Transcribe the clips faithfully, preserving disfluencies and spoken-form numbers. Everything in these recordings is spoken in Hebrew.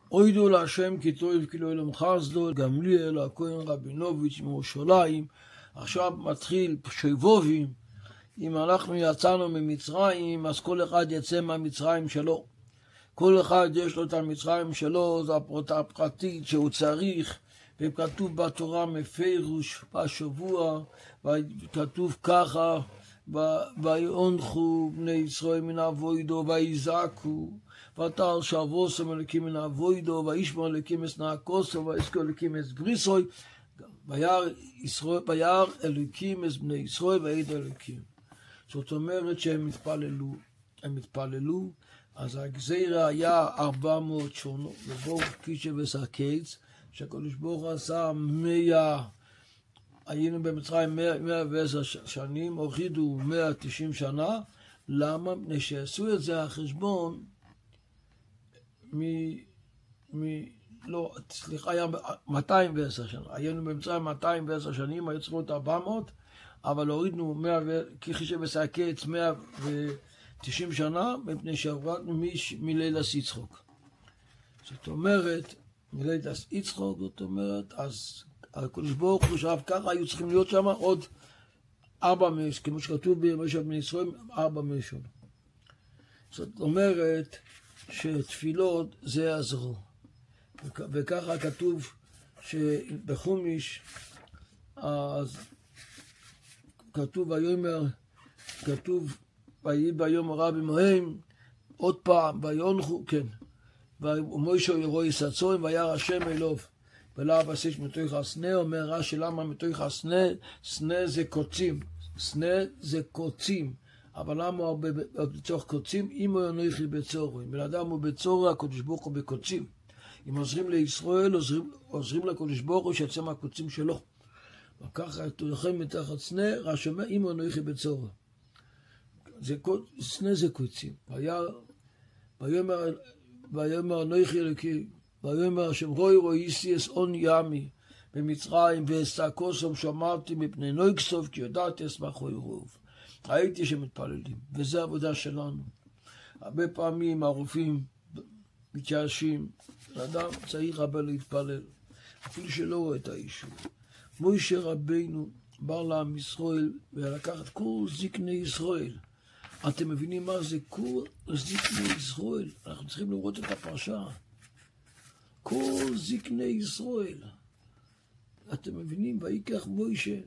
אוידו להשם כי טוב כי לא ילם חסדו, גמליאל הכהן רבינוביץ' מירושלים. עכשיו מתחיל שבובים. אם אנחנו יצאנו ממצרים, אז כל אחד יצא מהמצרים שלו. כל אחד יש לו את המצרים שלו, זו הפרוטה הפרטית שהוא צריך, וכתוב בתורה מפירוש בשבוע, וכתוב ככה, ויאנחו בני ישראל מן אבוידו, ויזעקו, ותר שבוסם אלוקים מן אבוידו, וישמעו אלוקים את נעקוסו, ויזכו אלוקים את בריסוי, וירא אלוקים את בני ישראל, ויעיד אלוקים. זאת אומרת שהם התפללו, הם התפללו, אז הגזירה היה ארבע מאות שונות, ובואו קישה וסקיץ, שהקדוש ברוך הוא עשה מאה, היינו במצרים מאה ועשר שנים, הורידו מאה ותשעים שנה, למה? מפני שעשו את זה החשבון, מ... מ... לא, סליחה, היה מאתיים ועשר שנה, היינו במצרים מאתיים ועשר שנים, היו צריכים להיות ארבע מאות, אבל הורידנו מאה, קישה וסקיץ מאה ותשעים שנה, מפני שהורדנו מליל יצחוק. זאת אומרת, מליל יצחוק, זאת אומרת, אז הקדוש ברוך הוא חשב ככה, היו צריכים להיות שם עוד ארבע מאות, כמו שכתוב בימי בני ישראל, ארבע מאות שנה. זאת אומרת שתפילות זה יעזרו. וככה כתוב שבחומיש, אז כתוב ויאמר, כתוב ויהי ביום הרע במוהם, עוד פעם, ויונחו, כן, ומוישה ירוא יסצורים, וירא השם אלוב, ולא בסיס מתוך הסנה, אומר רש"י למה מתוך הסנה, סנה זה קוצים, סנה זה קוצים, אבל למה הוא בתוך קוצים? אם הוא אנוכי בצורו, אם בן אדם הוא בצורו, הקדוש ברוך הוא בקוצים. אם עוזרים לישראל, עוזרים, עוזרים לקדוש ברוך הוא שיצא מהקוצים שלו. וככה תולכם מתחת סנה, רש"י אומר, אם הוא אנוכי בצורו. סנה זה קוצים. ויאמר ויאמר אנוכי אלוקים, ויאמר השם רואי רואיסי אס און ימי במצרים ואסתעקוסם שמרתי מפני נויקסוף כי ידעתי אשמחו ירוב. ראיתי שמתפללים, וזו העבודה שלנו. הרבה פעמים הרופאים מתייאשים, אדם צריך הרבה להתפלל, אפילו שלא רואה את האישור. מוישה רבינו בא לעם ישראל ולקח את כל זקני ישראל. אתם מבינים מה זה כל זקני ישראל? אנחנו צריכים לראות את הפרשה. כל זקני ישראל. אתם מבינים? ויקח מוישה.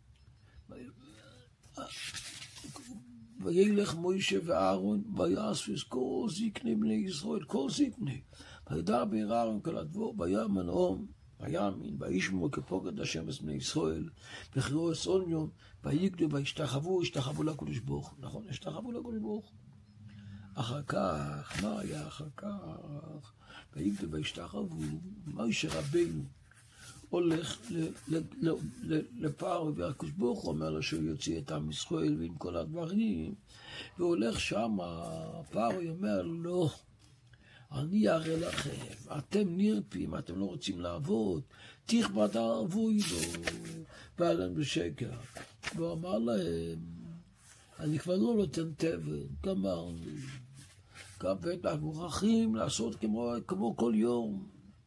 וילך מוישה ואהרון ויעשו את כל זקני בני ישראל. כל זקני. וידע בעיר אהרון כל הדבור. ויאמר נאום. ויאמין, וישמעו כפוקד השם את בני ישראל, וקראו עשרים יום, ויגדו וישתחוו, השתחוו לקדוש ברוך הוא. נכון, השתחוו לקדוש ברוך הוא. אחר כך, מה היה אחר כך? ויגדו וישתחוו, מוישה רבינו הולך לפרעה, והקדוש ברוך הוא אומר לו שהוא יוציא את עם ישראל ועם כל הדברים, והולך שם, פרעה אומר לא, אני אראה לכם, אתם נרפים, אתם לא רוצים לעבוד, תכבד עבודו, ועליהם בשקר. והוא אמר להם, אני כבר לא נותן תבן, גמרנו. גם בטח מוכרחים לעשות כמו, כמו כל יום.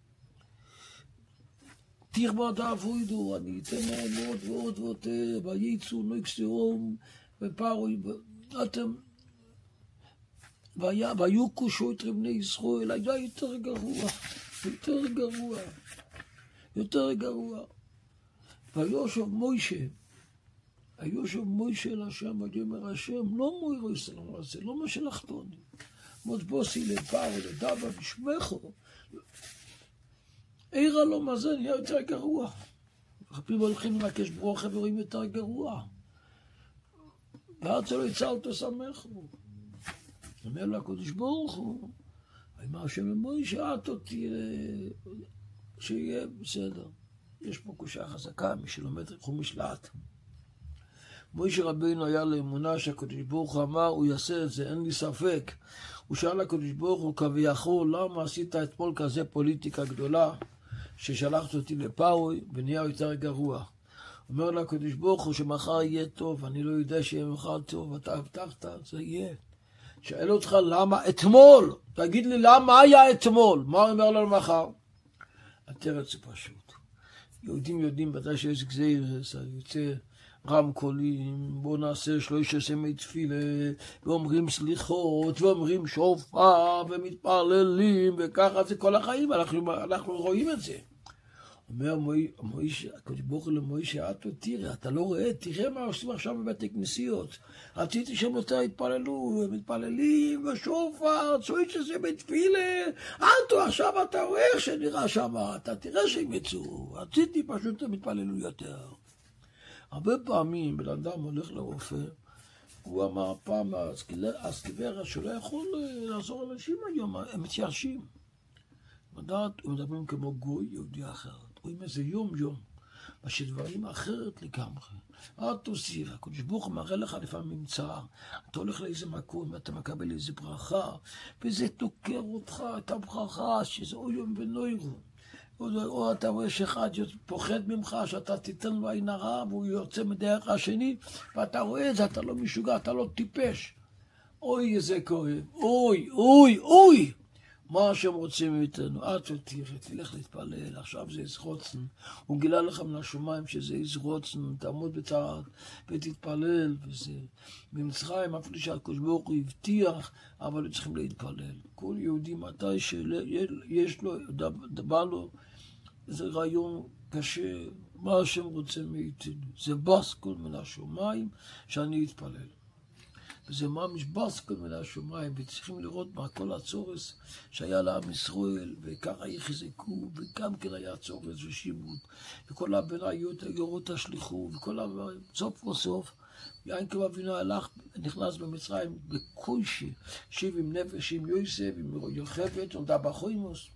תכבד עבודו, אני אתן להם עוד ועוד ועוד, וייצאו נקסיום, ופרו, אתם... ויוכו שוטרים בני ישראל, היה יותר גרוע, יותר גרוע, יותר גרוע. ויושב מוישה, ויושב מוישה אל השם, ויאמר השם, לא מוירו ישראל, זה לא מה שלחתוני. מות בוסי לפרעה, לדבה בשמךו, עירה לו מה זה, נהיה יותר גרוע. רבים הולכים לבקש ברוכה ורואים יותר גרוע. וארצה לא יצא אותו שמחו. אומר לה הקדוש ברוך הוא, אמר השם למוישה, עתו תראה, שיהיה בסדר. יש פה קושה חזקה, מי שלומד חומש לאט. מוישה רבינו היה לאמונה שהקדוש ברוך הוא אמר, הוא יעשה את זה, אין לי ספק. הוא שאל הקדוש ברוך הוא כביכול, למה עשית אתמול כזה פוליטיקה גדולה, ששלחת אותי לפרעה ונהיה יותר גרוע. אומר לה הקדוש ברוך הוא שמחר יהיה טוב, אני לא יודע שיהיה מחר טוב, אתה הבטחת, זה יהיה. שואל אותך למה אתמול, תגיד לי למה היה אתמול, מה הוא אומר לנו מחר? התרץ זה פשוט. יהודים יודעים בתי שיש גזירס, יוצא רמקולים, בוא נעשה שלוש עשרה תפילה, ואומרים סליחות, ואומרים שופר, ומתפללים, וככה זה כל החיים, אנחנו, אנחנו רואים את זה. אומר מוישה, הקדוש ברוך הוא למוישה, אתה תראה, אתה לא רואה, תראה מה עושים עכשיו בבתי כנסיות. רציתי שהם יותר יתפללו, הם מתפללים, ושופר, שלוש עשרה בתפילה, אתו עכשיו אתה רואה איך שנראה שם, אתה תראה שהם יצאו, רציתי פשוט הם יתפללו יותר. הרבה פעמים בן אדם הולך לרופא, הוא אמר פעם, אז כברה שלא יכול לעזור לאנשים היום, הם מתייאשים. מדעת, הם מדברים כמו גוי יהודי אחרת. רואים איזה יום יום, מה שדברים אחרת לגמרי. אל תוסיף, הקדוש ברוך הוא מראה לך לפעמים צער. אתה הולך לאיזה מקום ואתה מקבל איזה ברכה, וזה תוקר אותך, את הברכה, שזה או יום ונוירו. או, או אתה רואה שאחד פוחד ממך, שאתה תיתן לו עין הרע, והוא יוצא מדרך השני, ואתה רואה את זה, אתה לא משוגע, אתה לא טיפש. אוי, איזה כואב, אוי, אוי, אוי. מה שהם רוצים מאיתנו, אל תתראה, תלך להתפלל, עכשיו זה יזרוצן, הוא גילה לך מן השמיים שזה יזרוצן, תעמוד בצער ותתפלל, וזה במצרים, אפילו שהקדוש ברוך הוא הבטיח, אבל צריכים להתפלל. כל יהודי מתי שיש לו, דבר לו, זה רעיון קשה, מה שהם רוצים מאיתנו, זה בסקול מן השמיים שאני אתפלל. וזה ממש בסקול מן השמיים, וצריכים לראות מה כל הצורס שהיה לעם ישראל, וככה יחזקו, וגם כן היה צורס ושימות, וכל הבניות היורות השליחו, וכל הדברים, סוף וסוף, יעקב אבינו הלך, נכנס במצרים בקושי, שיב עם נפש, עם יוסף, עם יוכבד, עומדה בחוימוס.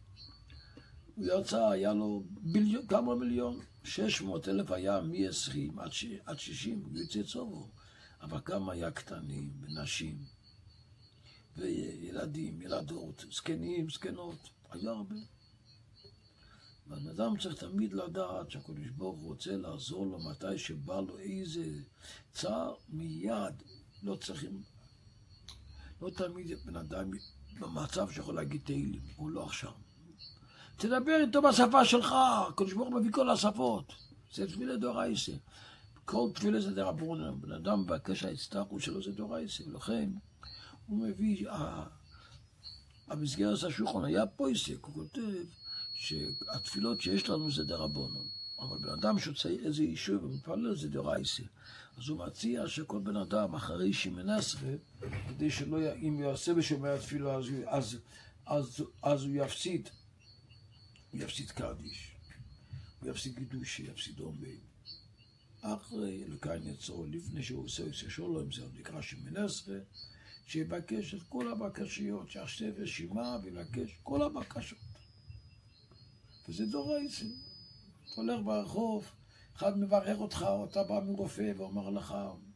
הוא יצא, היה לו ביליון, כמה מיליון, שש מאות אלף היה מ-עשרים עד שישים, הוא יוצא צובו. אבל גם היה קטנים, ונשים, וילדים, ילדות, זקנים, זקנות, היה הרבה. בן אדם צריך תמיד לדעת שהקדוש ברוך הוא רוצה לעזור לו מתי שבא לו איזה צער מיד, לא צריכים, לא תמיד בן אדם במצב שיכול להגיד תהילים, הוא לא עכשיו. תדבר איתו בשפה שלך, הקדוש ברוך הוא מביא כל השפות, זה תפילה דאורייתא. כל תפילה זה דרבנן, בן אדם מבקש ההצטרכות שלו זה דאורייתא, ולכן הוא מביא, המסגרת השולחן היה פויסק, הוא כותב שהתפילות שיש לנו זה דרבנן, אבל בן אדם שוצא איזה יישוב ומתפלל זה דאורייתא. אז הוא מציע שכל בן אדם אחרי שמן עשרה, כדי שלא, אם יעשה בשומע התפילה, אז, אז, אז, אז הוא יפסיד, הוא יפסיד קדיש, הוא יפסיד קידוש, יפסיד עומד. אחרי אלוקיי נצרו, לפני שהוא עושה עושה שולם, זה נקרא שמן עשרה, שיבקש את כל הבקשיות, שיעשה רשימה ויבקש כל הבקשות. וזה דאורייתא. אתה הולך ברחוב, אחד מברך אותך, או אתה בא מרופא ואומר לך,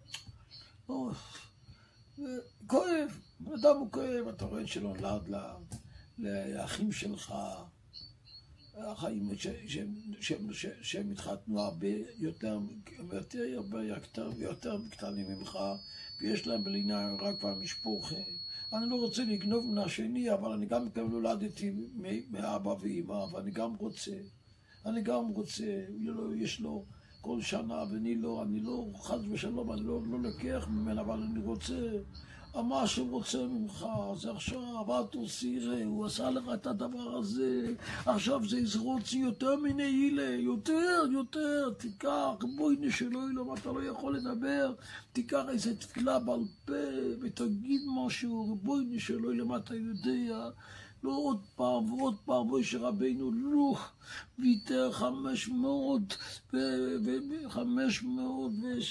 כואב, אדם הוא כואב, אתה רואה שלא נולד לאחים שלך, החיים שהם התחתנו הרבה יותר, יותר, יותר, יותר קטנים ממך, ויש להם בלינה רק והמשפוחה. אני לא רוצה לגנוב מן השני, אבל אני גם נולדתי מאבא ואמא, ואני גם רוצה, אני גם רוצה, יש לו כל שנה, ואני לא, אני לא, חס ושלום, אני לא, לא לקח ממנו, אבל אני רוצה, מה שהוא רוצה ממך, זה עכשיו, אל תוסירה, הוא עשה לך את הדבר הזה, עכשיו זה יזרוץ יותר מנעילה, יותר, יותר, תיקח, בואי נשאלו אילום, אתה לא יכול לדבר, תיקח איזה תפילה בעל פה, ותגיד משהו, בואי נשאלו אילום, אתה יודע, לא עוד פעם ועוד פעם, בואי שרבינו לא, ויתר חמש מאות וחמש מאות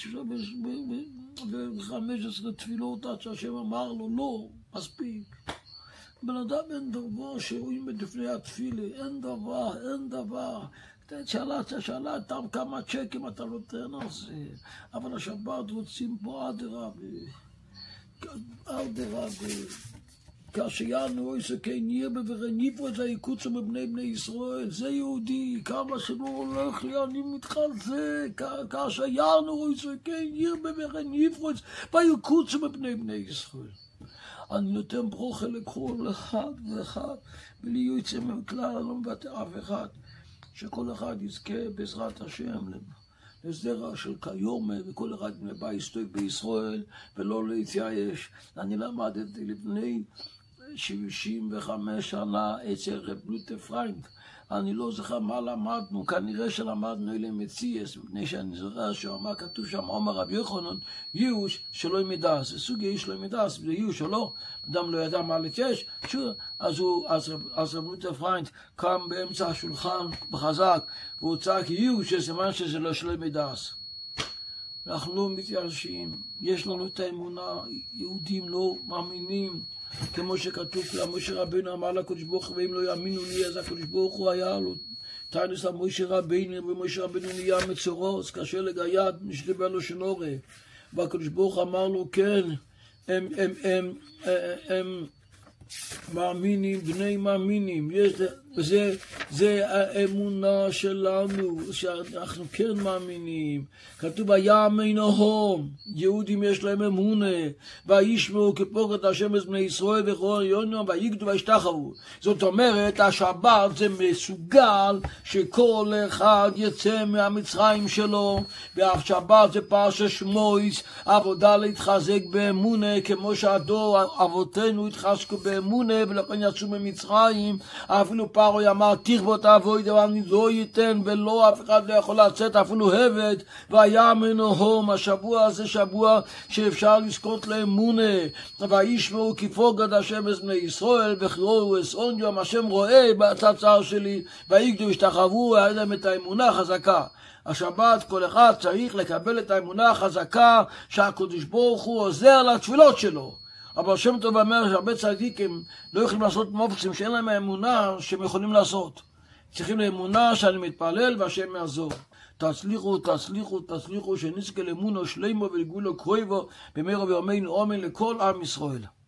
וחמש עשרה תפילות עד שהשם אמר לו, לא, מספיק. בן אדם אין דבר שרואים לפני התפילה, אין דבר, אין דבר. שאלה, שאלה, אתם כמה צ'קים אתה נותן על זה, אבל השבת רוצים פה אדרבה, אדרבה. כאשר יענו איזה כן ירבה ורניפו את זה יקוצו מבני בני ישראל, זה יהודי, כמה שלא הולך לי, אני מתחזה, כאשר יענו איזה כן ירבה ורניפו את זה, ויקוצו מבני בני ישראל. אני נותן ברוכה לכל אחד ואחד, בלי יוצא מכלל, אני לא מבטא אף אחד, שכל אחד יזכה בעזרת השם לזרע של כיומה, וכל אחד מבא יסתוק בישראל, ולא להתייאש. אני למדתי לפני שבעים וחמש שנה אצל רב לותר פרנק. אני לא זוכר מה למדנו, כנראה שלמדנו אלה מציאס, מפני שאני זוכר שאמר, כתוב שם, אומר רבי יוחנן, ייאוש שלא ימידס. זה סוג ייאוש שלא ימידס, זה ייאוש או לא, אדם לא ידע מה להתייאש, אז, אז רב לותר פרנק קם באמצע השולחן בחזק, והוא צעק ייאוש, שסימן שזה לא שלא ימידס. אנחנו לא מתייאשים, יש לנו את האמונה, יהודים לא מאמינים, כמו שכתוב למשה רבינו אמר לקדוש ברוך הוא, ואם לא יאמינו לי אז הקדוש ברוך הוא היה לו תענס למשה רבינו, ומשה רבינו נהיה מצורוס, קשה לגייד, נשתבע לו שנורא, והקדוש ברוך אמר לו כן, הם, הם, הם, הם, הם מאמינים, בני מאמינים, יש, וזה, זה האמונה שלנו, שאנחנו כן מאמינים. כתוב ויאמינוהם, יהודים יש להם אמונה, וישמעו כפוקד השם את בני ישראל וכל יונו, ויגדו וישתחוו. זאת אומרת, השבת זה מסוגל שכל אחד יצא מהמצרים שלו, והשבת זה פרשת שמות, עבודה להתחזק באמונה, כמו שהדור אבותינו התחזקו באמונה, ולכן יצאו ממצרים, אפילו פרעה אמר תכבוד תעבוד, אבל אני לא ייתן, ולא אף אחד לא יכול לצאת, אפילו הבד, ויאמינוהם. השבוע הזה שבוע שאפשר לזכות לאמונה, וישמעו כפוקד השם את בני ישראל, וכיראו אסון יום, השם רואה בצער שלי, ויגדו וישתחוו, היה להם את האמונה החזקה. השבת כל אחד צריך לקבל את האמונה החזקה, שהקדוש ברוך הוא עוזר לתפילות שלו. אבל שם טוב אומר שהרבה צדיקים לא יכולים לעשות מופצים שאין להם האמונה שהם יכולים לעשות. צריכים לאמונה שאני מתפלל והשם יעזור. תצליחו, תצליחו, תצליחו, שנזכה לאמונה שלמה ולגאולה קרובה במהרה בימינו אמן לכל עם ישראל.